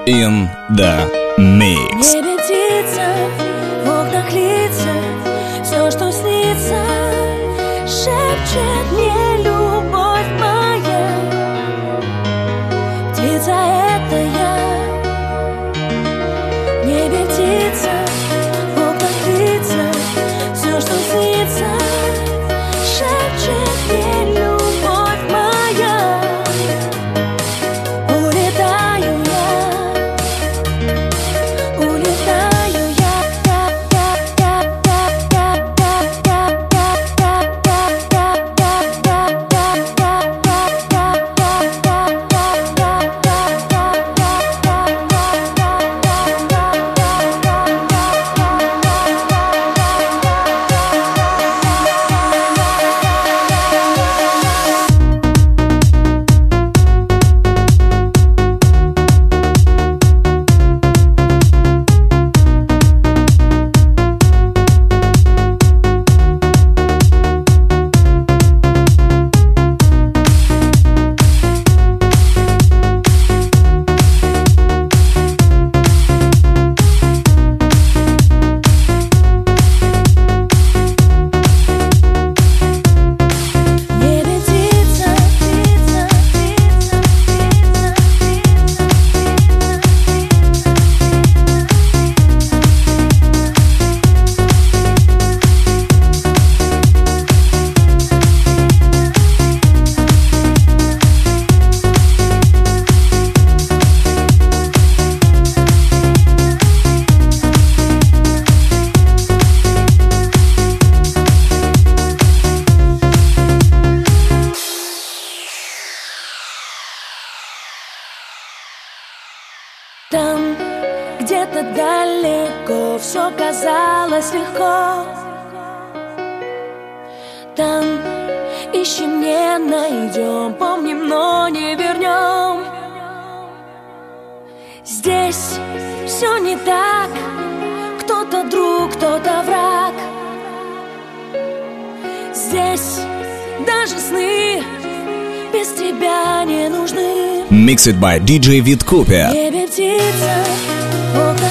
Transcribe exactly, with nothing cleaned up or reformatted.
in the mix. Небе птица, в окнах лица, все, что снится, шепчет мне любовь моя. Птица, это я. Небе птица, в окнах лица, все, что снится, шепчет мне любовь моя. Улетаю я, улетаю я, я, я, я, я, там, где-то далеко, все казалось легко. Там ищем, не найдем, помним, но не вернем. Здесь все не так, кто-то друг, кто-то враг. Здесь даже сны без тебя не нужны. Mixed by ди джей Вит Купер. Небе птица, окна